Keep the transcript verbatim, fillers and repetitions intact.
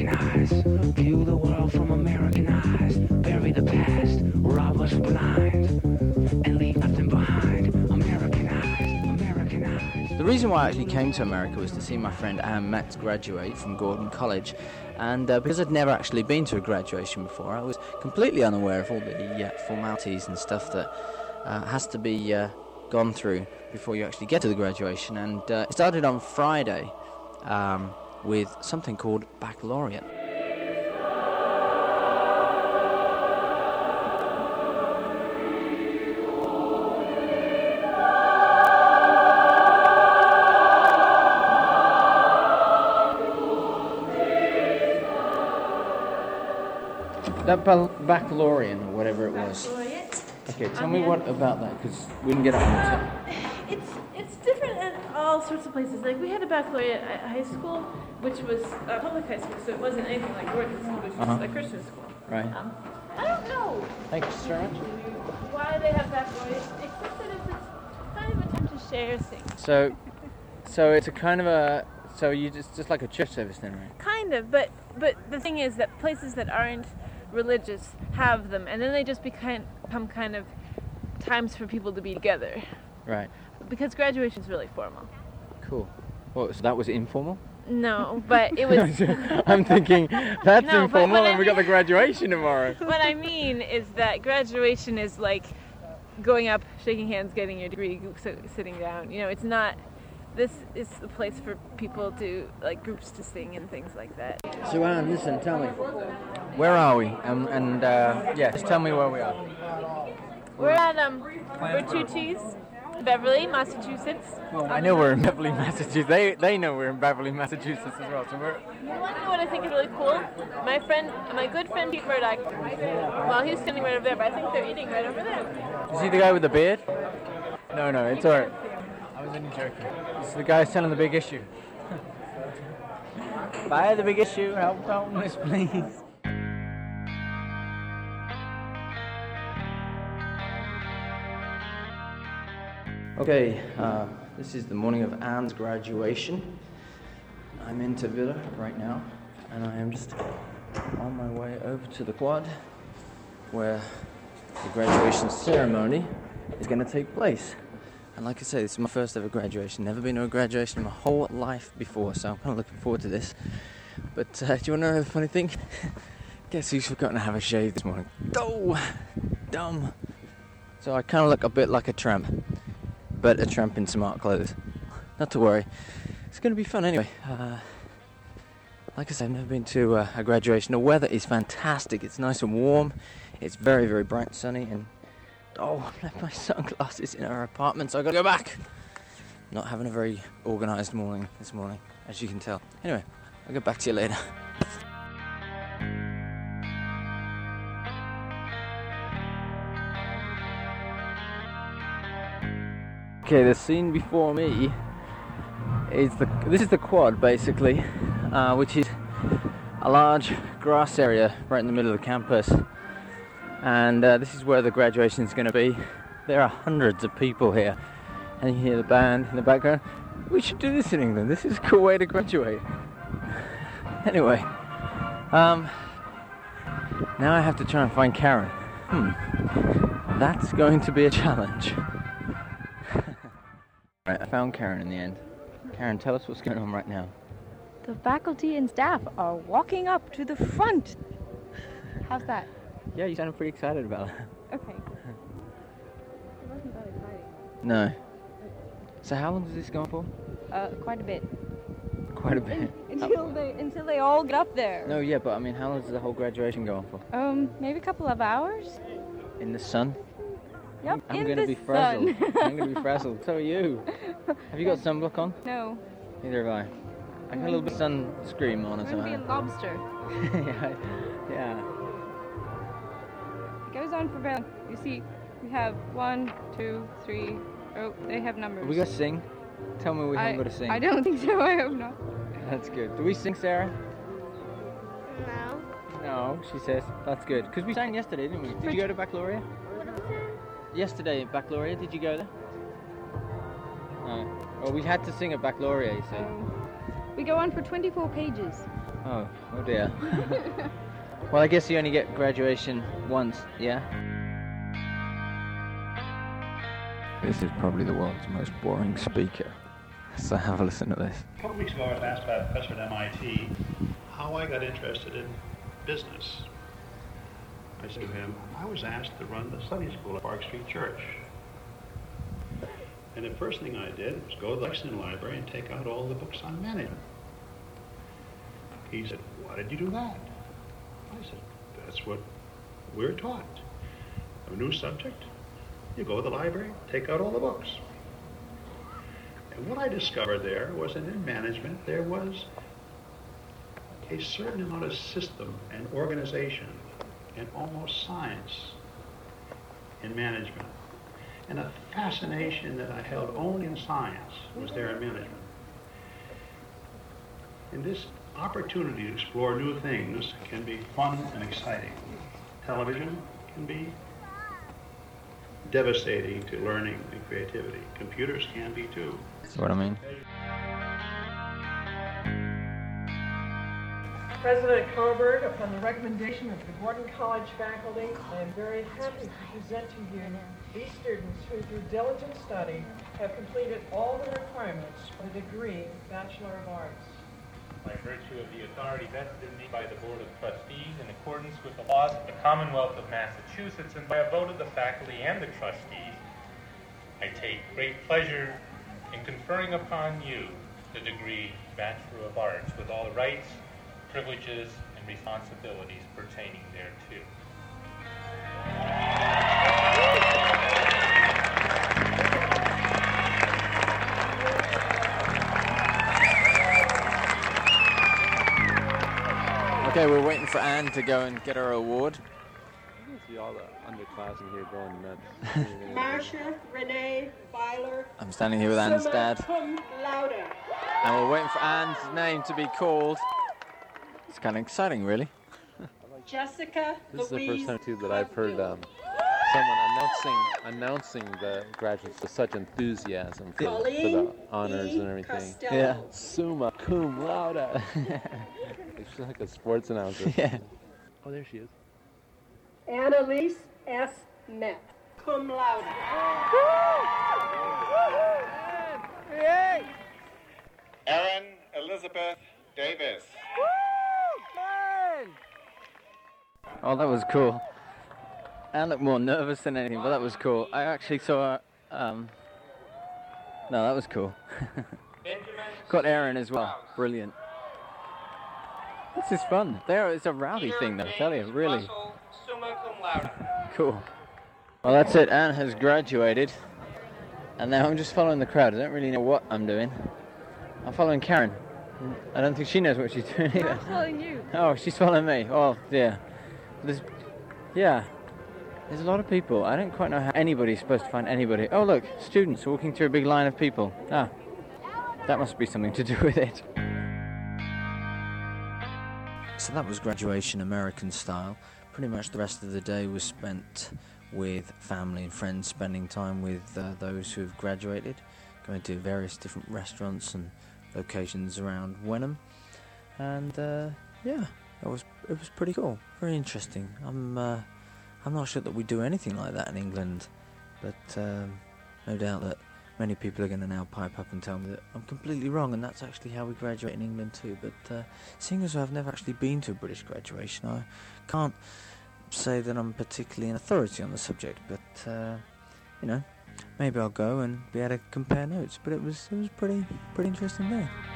American eyes. View the world from American eyes. Bury the past, rob us blind, and leave nothing behind. American eyes, American eyes. The reason why I actually came to America was to see my friend Anne Metz graduate from Gordon College. And uh, because I'd never actually been to a graduation before, I was completely unaware of all the uh, formalities and stuff that uh, has to be uh, gone through before you actually get to the graduation. And uh, it started on Friday um, with something called Baccalaureate. That baccalaureate or whatever it was. Okay, tell me what about that, because we didn't get it on the top. It's it's different at all sorts of places. Like we had a baccalaureate at high school, which was a public high school, so it wasn't anything like Gordon School, which was uh-huh. a Christian school. Right. Um, I don't know. Thank you so much. Why they have baccalaureates, except that it's, it's kind of a time to share things. So, so it's a kind of a so you just just like a church service then, right? Kind of, but but the thing is that places that aren't religious have them, and then they just become, become kind of times for people to be together. Right. Because graduation is really formal. Cool. Well, so that was informal? No, but it was... I'm thinking, that's no, informal and I we mean, got the graduation tomorrow. What I mean is that graduation is like going up, shaking hands, getting your degree, sitting down. You know, it's not... This is the place for people to, like, groups to sing and things like that. So Anne, listen, tell me, where are we? Um, and, uh, yeah, just tell me where we are. We're at, um, Bertucci's, Beverly, Massachusetts. Well, I know we're in Beverly, Massachusetts. They they know we're in Beverly, Massachusetts as well, so we're... You want to know what I think is really cool? My friend, my good friend Pete Murdoch, well, he's standing right over there, but I think they're eating right over there. Is he the guy with the beard? No, no, it's alright. I was only joking. This is the guy selling the big issue. Buy the big issue, help homeless, please. Okay, uh, this is the morning of Anne's graduation. I'm in Tavilla right now, and I am just on my way over to the quad, where the graduation ceremony is going to take place. And like I say, this is my first ever graduation. Never been to a graduation in my whole life before, so I'm kind of looking forward to this. But uh, do you want to know the funny thing? Guess who's forgotten to have a shave this morning? Oh, dumb. So I kind of look a bit like a tramp, but a tramp in smart clothes. Not to worry, it's going to be fun anyway. Uh, like I said, I've never been to uh, a graduation. The weather is fantastic. It's nice and warm. It's very, very bright and sunny, and oh, I left my sunglasses in our apartment, so I've got to go back. Not having a very organised morning this morning, as you can tell. Anyway, I'll get back to you later. Okay, the scene before me is the, this is the quad basically, uh, which is a large grass area right in the middle of the campus. And uh, this is where the graduation is going to be. There are hundreds of people here, and you hear the band in the background. We should do this in England. This is a cool way to graduate. Anyway, um, now I have to try and find Karen. Hmm, that's going to be a challenge. Right, I found Karen in the end. Karen, tell us what's going on right now. The faculty and staff are walking up to the front. How's that? Yeah, you sounded pretty excited about it. Okay. It wasn't that exciting. No. So how long does this go on for? Uh, quite a bit. Quite a bit. In, until they until they all get up there. No, yeah, but I mean, how long does the whole graduation go on for? Um, maybe a couple of hours. In the sun? Yep. I'm in going to the be frazzled. sun. I'm going to be frazzled. So are you. Have you got sunblock on? No. Neither have I. I got a little bit of sunscreen on or I'm something. going to be a lobster. yeah. Yeah. It goes on for about, you see, we have one, two, three, oh, they have numbers. Are we going to sing? Tell me we I, haven't got to sing. I don't think so, I hope not. That's good. Do we sing, Sarah? No. No, she says. That's good. Because we sang yesterday, didn't we? Did you go to Baccalaureate? Yesterday at Baccalaureate, did you go there? No. Well, we had to sing at Baccalaureate, you see. Um, we go on for twenty-four pages. Oh, oh dear. Well, I guess you only get graduation once, yeah? This is probably the world's most boring speaker. So have a listen to this. A couple of weeks ago, I was asked by a professor at M I T how I got interested in business. I said to him, I was asked to run the Sunday school at Park Street Church. And the first thing I did was go to the Lexington Library and take out all the books on management. He said, why did you do that? I said, that's what we're taught. A new subject, you go to the library, take out all the books. And what I discovered there was that in management there was a certain amount of system and organization and almost science in management. And a fascination that I held only in science was there in management. And this opportunity to explore new things can be fun and exciting. Television can be devastating to learning and creativity. Computers can be too. See what I mean? President Coburg, upon the recommendation of the Gordon College faculty, I am very happy to present to you these students who, through diligent study, have completed all the requirements for the degree Bachelor of Arts. By virtue of the authority vested in me by the Board of Trustees in accordance with the laws of the Commonwealth of Massachusetts and by a vote of the faculty and the trustees, I take great pleasure in conferring upon you the degree Bachelor of Arts with all the rights, privileges, and responsibilities pertaining thereto. Okay, we're waiting for Anne to go and get her award. You can see all the underclass in here going nuts. Marcia Renee Byler. I'm standing here with Anne's summa dad. cum laude. And we're waiting for Anne's name to be called. It's kind of exciting, really. Jessica This is the Louise first time too that I've heard um, someone announcing announcing the graduates with such enthusiasm for, for the honors E. and everything. Costello. Yeah. Summa cum laude. It's like a sports announcer. Yeah. Oh, there she is. Annalise S. Met, cum laude. Erin Elizabeth Davis. Oh, that was cool. Anne looked more nervous than anything, but that was cool. I actually saw. Um, no, that was cool. Got Erin as well. Brilliant. This is fun. There, it's a rowdy thing, though. I tell you, really. Cool. Well, that's it. Anne has graduated, and now I'm just following the crowd. I don't really know what I'm doing. I'm following Karen. I don't think she knows what she's doing either. I'm following you. Oh, she's following me. Oh, dear. There's, yeah. There's a lot of people. I don't quite know how anybody's supposed to find anybody. Oh, look, students walking through a big line of people. Ah, that must be something to do with it. So that was graduation American style. Pretty much the rest of the day was spent with family and friends, spending time with uh, those who have graduated, going to various different restaurants and locations around Wenham. And uh, yeah, it was it was pretty cool, very interesting. I'm uh, I'm not sure that we do anything like that in England, but um, no doubt that many people are going to now pipe up and tell me that I'm completely wrong, and that's actually how we graduate in England too. But uh, seeing as I've never actually been to a British graduation, I can't say that I'm particularly an authority on the subject. But uh, you know, maybe I'll go and be able to compare notes. But it was it was pretty pretty interesting there.